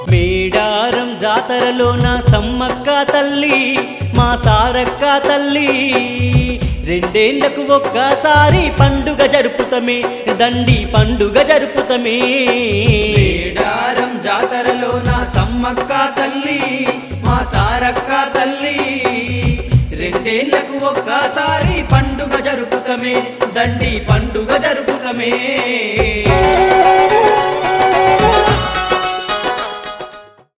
మేడారం జాతరలోన సమ్మక్క తల్లి మా సారక్క తల్లి రెండేళ్లకు ఒక్కసారి పండుగ జరుపుతమే దండి పండుగ జరుపుతమే మేడారం జాతరలోన సమ్మక్క తల్లి మా సారక్క తల్లి రెండేళ్లకు ఒక్కసారి పండుగ జరుపుతమే దండి పండుగ జరుపుతమే